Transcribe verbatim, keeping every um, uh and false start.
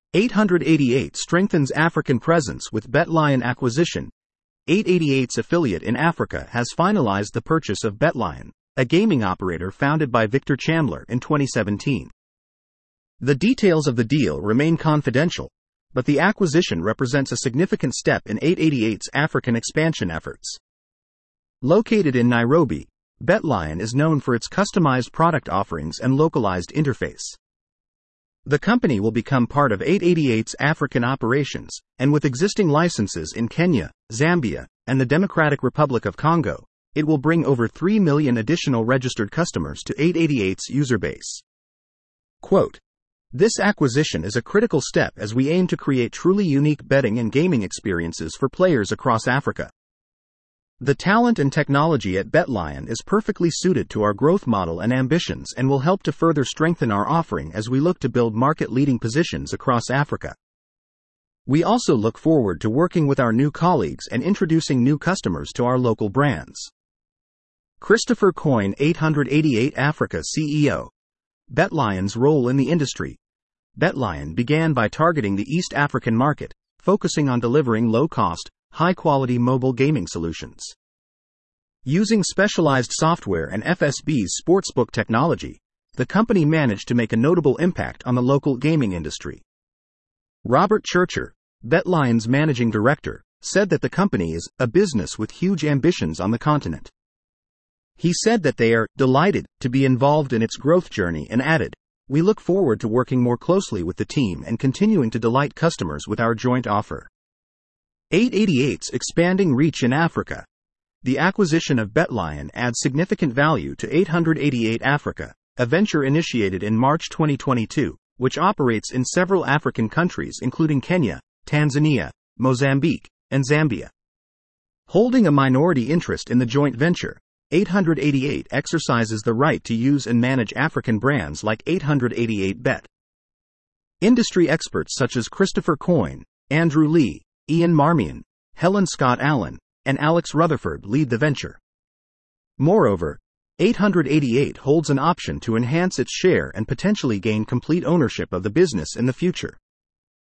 eight eighty-eight strengthens African presence with BetLion acquisition. eight eighty-eight's affiliate in Africa has finalized the purchase of BetLion, a gaming operator founded by Victor Chandler in twenty seventeen. The details of the deal remain confidential, but the acquisition represents a significant step in eight eighty-eight's African expansion efforts. Located in Nairobi, BetLion is known for its customized product offerings and localized interface. The company will become part of eight eighty-eight's African operations, and with existing licenses in Kenya, Zambia, and the Democratic Republic of Congo, it will bring over three million additional registered customers to eight eighty-eight's user base. Quote, "This acquisition is a critical step as we aim to create truly unique betting and gaming experiences for players across Africa. The talent and technology at BetLion is perfectly suited to our growth model and ambitions and will help to further strengthen our offering as we look to build market-leading positions across Africa. We also look forward to working with our new colleagues and introducing new customers to our local brands." Christopher Coyne, eight eighty-eight Africa C E O. BetLion's role in the industry. BetLion began by targeting the East African market, focusing on delivering low-cost, high-quality mobile gaming solutions. Using specialized software and F S B's sportsbook technology, the company managed to make a notable impact on the local gaming industry. Robert Churcher, BetLion's managing director, said that the company is a business with huge ambitions on the continent. He said that they are delighted to be involved in its growth journey and added, "We look forward to working more closely with the team and continuing to delight customers with our joint offer." eight eighty-eight's expanding reach in Africa. The acquisition of BetLion adds significant value to eight eighty-eight Africa, a venture initiated in March twenty twenty-two, which operates in several African countries including Kenya, Tanzania, Mozambique, and Zambia. Holding a minority interest in the joint venture, eight eighty-eight exercises the right to use and manage African brands like eight eighty-eight Bet. Industry experts such as Christopher Coyne, Andrew Lee, Ian Marmion, Helen Scott Allen, and Alex Rutherford lead the venture. Moreover, eight eighty-eight holds an option to enhance its share and potentially gain complete ownership of the business in the future.